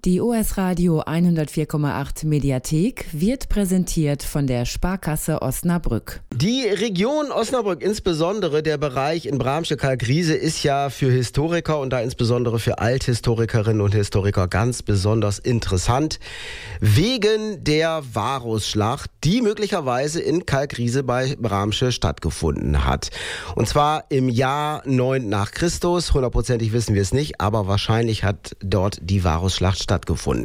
Die OS Radio 104,8 Mediathek wird präsentiert von der Sparkasse Osnabrück. Die Region Osnabrück, insbesondere der Bereich in Bramsche-Kalkriese, ist ja für Historiker und da insbesondere für Althistorikerinnen und Historiker ganz besonders interessant. Wegen der Varusschlacht, die möglicherweise in Kalkriese bei Bramsche stattgefunden hat. Und zwar im Jahr 9 nach Christus. Hundertprozentig wissen wir es nicht, aber wahrscheinlich hat dort die Varusschlacht stattgefunden.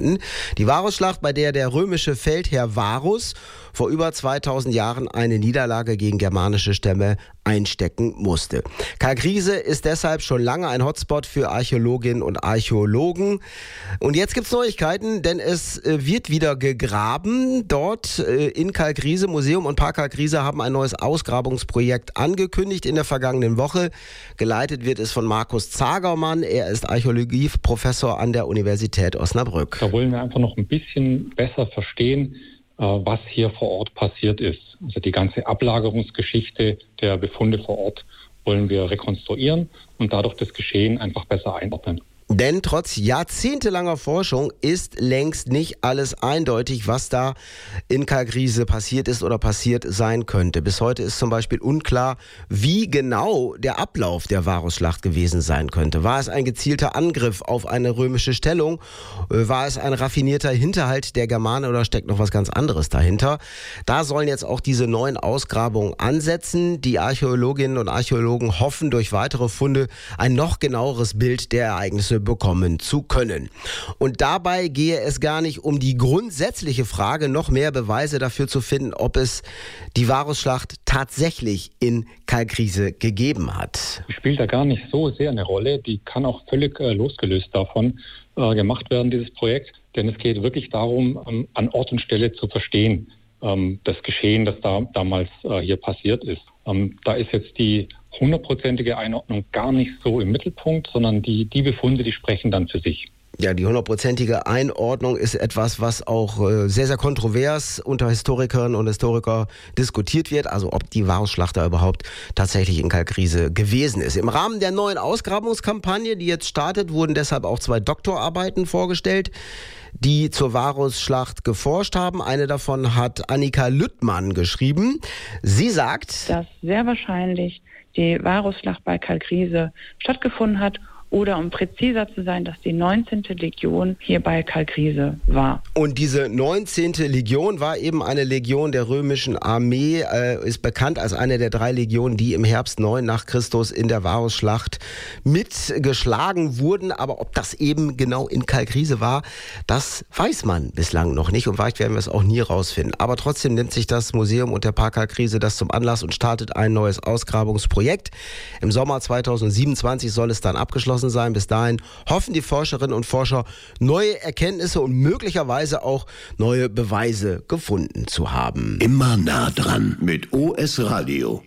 Die Varusschlacht, bei der der römische Feldherr Varus vor über 2000 Jahren eine Niederlage gegen germanische Stämme einstecken musste. Kalkriese ist deshalb schon lange ein Hotspot für Archäologinnen und Archäologen. Und jetzt gibt's Neuigkeiten, denn es wird wieder gegraben. Dort in Kalkriese, Museum und Park Kalkriese haben ein neues Ausgrabungsprojekt angekündigt in der vergangenen Woche. Geleitet wird es von Markus Zagermann. Er ist Archäologieprofessor an der Universität Osnabrück. Da wollen wir einfach noch ein bisschen besser verstehen, was hier vor Ort passiert ist. Also die ganze Ablagerungsgeschichte der Befunde vor Ort wollen wir rekonstruieren und dadurch das Geschehen einfach besser einordnen. Denn trotz jahrzehntelanger Forschung ist längst nicht alles eindeutig, was da in Kalkriese passiert ist oder passiert sein könnte. Bis heute ist zum Beispiel unklar, wie genau der Ablauf der Varusschlacht gewesen sein könnte. War es ein gezielter Angriff auf eine römische Stellung? War es ein raffinierter Hinterhalt der Germanen oder steckt noch was ganz anderes dahinter? Da sollen jetzt auch diese neuen Ausgrabungen ansetzen. Die Archäologinnen und Archäologen hoffen, durch weitere Funde ein noch genaueres Bild der Ereignisse bekommen zu können. Und dabei gehe es gar nicht um die grundsätzliche Frage, noch mehr Beweise dafür zu finden, ob es die Varusschlacht tatsächlich in Kalkriese gegeben hat. Die spielt da gar nicht so sehr eine Rolle. Die kann auch völlig losgelöst davon gemacht werden, dieses Projekt. Denn es geht wirklich darum, an Ort und Stelle zu verstehen, das Geschehen, das da damals hier passiert ist. Da ist jetzt die 100%ige Einordnung gar nicht so im Mittelpunkt, sondern die Befunde, die sprechen dann für sich. Ja, die 100%ige Einordnung ist etwas, was auch sehr, sehr kontrovers unter Historikerinnen und Historikern diskutiert wird. Also ob die Varusschlacht da überhaupt tatsächlich in Kalkriese gewesen ist. Im Rahmen der neuen Ausgrabungskampagne, die jetzt startet, wurden deshalb auch 2 Doktorarbeiten vorgestellt, die zur Varusschlacht geforscht haben. Eine davon hat Annika Lüttmann geschrieben. Sie sagt, dass sehr wahrscheinlich die Varusschlacht bei Kalkriese stattgefunden hat. Oder um präziser zu sein, dass die 19. Legion hier bei Kalkriese war. Und diese 19. Legion war eben eine Legion der römischen Armee, ist bekannt als eine der 3 Legionen, die im Herbst 9 nach Christus in der Varusschlacht mitgeschlagen wurden. Aber ob das eben genau in Kalkriese war, das weiß man bislang noch nicht und vielleicht werden wir es auch nie rausfinden. Aber trotzdem nimmt sich das Museum und der Park Kalkriese das zum Anlass und startet ein neues Ausgrabungsprojekt. Im Sommer 2027 soll es dann abgeschlossen sein. Bis dahin hoffen die Forscherinnen und Forscher, neue Erkenntnisse und möglicherweise auch neue Beweise gefunden zu haben. Immer nah dran mit OS Radio.